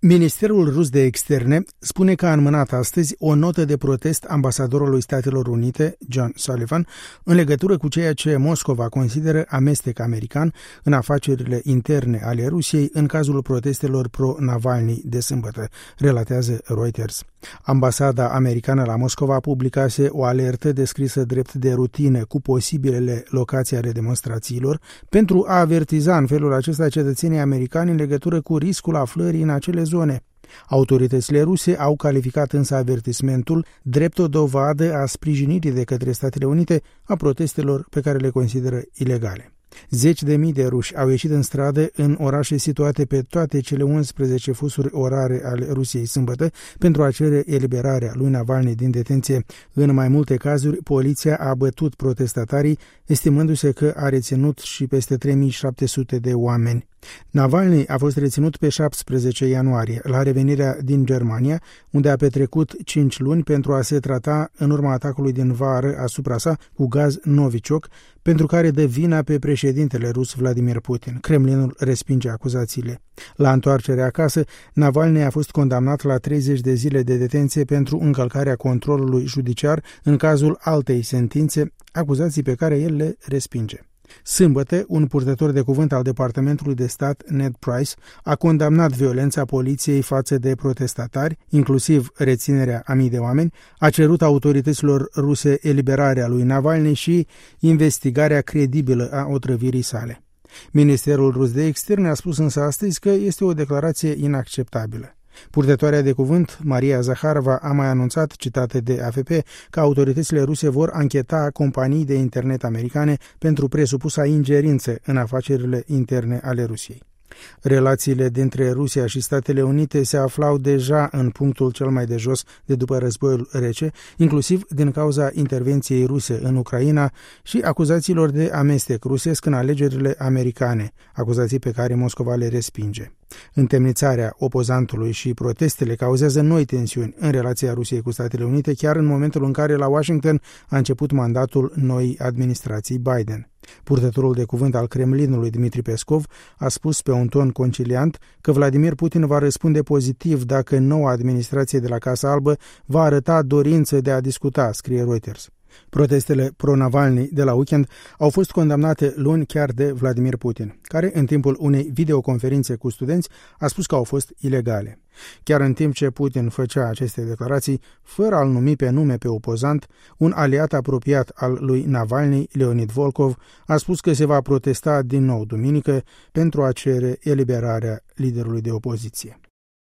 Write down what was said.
Ministerul rus de externe spune că a înmânat astăzi o notă de protest ambasadorului Statelor Unite, John Sullivan, în legătură cu ceea ce Moscova consideră amestec american în afacerile interne ale Rusiei în cazul protestelor pro-Navalny de sâmbătă, relatează Reuters. Ambasada americană la Moscova publicase o alertă descrisă drept de rutină cu posibilele locații ale demonstrațiilor pentru a avertiza în felul acesta cetățenii americani în legătură cu riscul aflării în acele zone. Autoritățile ruse au calificat însă avertismentul drept o dovadă a sprijinirii de către Statele Unite a protestelor pe care le consideră ilegale. Zeci de mii de ruși au ieșit în stradă în orașe situate pe toate cele 11 fusuri orare ale Rusiei sâmbătă pentru a cere eliberarea lui Navalny din detenție. În mai multe cazuri, poliția a bătut protestatarii, estimându-se că a reținut și peste 3700 de oameni. Navalny a fost reținut pe 17 ianuarie, la revenirea din Germania, unde a petrecut 5 luni pentru a se trata în urma atacului din vară asupra sa cu gaz Novichok, pentru care dă vina pe președintele rus Vladimir Putin. Kremlinul respinge acuzațiile. La întoarcerea acasă, Navalny a fost condamnat la 30 de zile de detenție pentru încălcarea controlului judiciar în cazul altei sentințe, acuzații pe care el le respinge. Sâmbătă, un purtător de cuvânt al Departamentului de Stat, Ned Price, a condamnat violența poliției față de protestatari, inclusiv reținerea a mii de oameni, a cerut autorităților ruse eliberarea lui Navalny și investigarea credibilă a otrăvirii sale. Ministerul rus de externe a spus însă astăzi că este o declarație inacceptabilă. Purtătoarea de cuvânt, Maria Zakharova, a mai anunțat, citată de AFP, că autoritățile ruse vor ancheta companii de internet americane pentru presupusa ingerință în afacerile interne ale Rusiei. Relațiile dintre Rusia și Statele Unite se aflau deja în punctul cel mai de jos de după războiul rece, inclusiv din cauza intervenției ruse în Ucraina și acuzațiilor de amestec rusesc în alegerile americane, acuzații pe care Moscova le respinge. Întemnițarea opozantului și protestele cauzează noi tensiuni în relația Rusiei cu Statele Unite, chiar în momentul în care la Washington a început mandatul noii administrații Biden. Purtătorul de cuvânt al Kremlinului, Dmitri Peskov, a spus pe un ton conciliant că Vladimir Putin va răspunde pozitiv dacă noua administrație de la Casa Albă va arăta dorință de a discuta, scrie Reuters. Protestele pro-Navalny de la weekend au fost condamnate luni chiar de Vladimir Putin, care, în timpul unei videoconferințe cu studenți, a spus că au fost ilegale. Chiar în timp ce Putin făcea aceste declarații, fără a-l numi pe nume pe opozant, un aliat apropiat al lui Navalny, Leonid Volkov, a spus că se va protesta din nou duminică pentru a cere eliberarea liderului de opoziție.